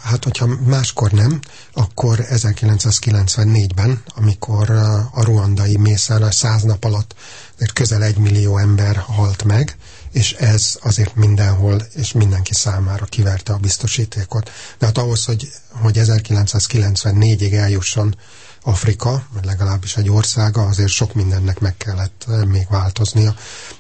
Hát, hogyha máskor nem, akkor 1994-ben, amikor a ruandai mészárlás 100 nap alatt közel 1 millió ember halt meg, és ez azért mindenhol és mindenki számára kiverte a biztosítékot. De hát ahhoz, hogy 1994-ig eljusson Afrika, vagy legalábbis egy országa, azért sok mindennek meg kellett még változnia.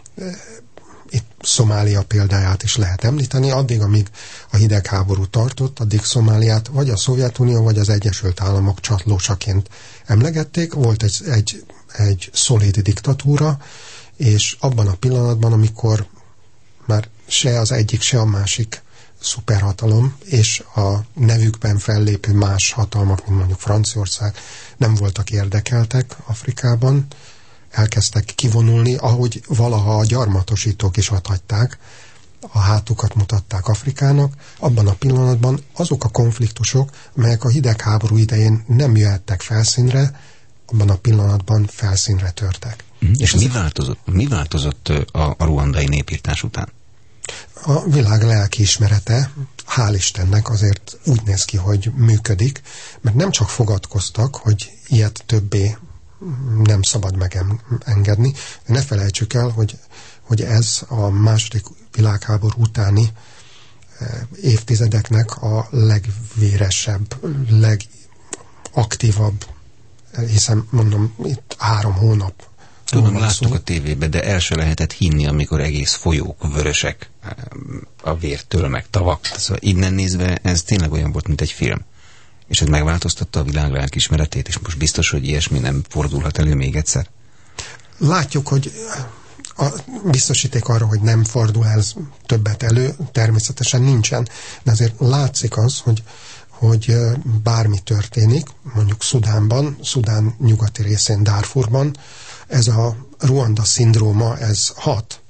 Itt Szomália példáját is lehet említeni. Addig, amíg a hidegháború tartott, addig Szomáliát vagy a Szovjetunió, vagy az Egyesült Államok csatlósaként emlegették. Volt egy szolid diktatúra, és abban a pillanatban, amikor már se az egyik, se a másik szuperhatalom, és a nevükben fellépő más hatalmak, mint mondjuk Franciaország, nem voltak érdekeltek Afrikában, elkezdtek kivonulni, ahogy valaha a gyarmatosítók is adhatták, a hátukat mutatták Afrikának, abban a pillanatban azok a konfliktusok, melyek a hidegháború idején nem jöhettek felszínre, abban a pillanatban felszínre törtek. És mi változott a ruandai népírtás után? A világ lelkiismerete, hál' Istennek azért úgy néz ki, hogy működik, mert nem csak fogadkoztak, hogy ilyet többé nem szabad megengedni. Ne felejtsük el, hogy ez a második világháború utáni évtizedeknek a legvéresebb, legaktívabb, hiszen mondom, itt 3 hónap. Tudom, láttuk a tévében, de el se lehetett hinni, amikor egész folyók vörösek a vértől, meg tavak. Szóval innen nézve ez tényleg olyan volt, mint egy film. És ez megváltoztatta a világ lelkiismeretét, és most biztos, hogy ilyesmi nem fordulhat elő még egyszer? Látjuk, hogy a biztosíték arra, hogy nem fordul ez többet elő, természetesen nincsen, de azért látszik az, hogy bármi történik, mondjuk Szudánban, Szudán nyugati részén, Darfurban, ez a Ruanda szindróma, ez hat.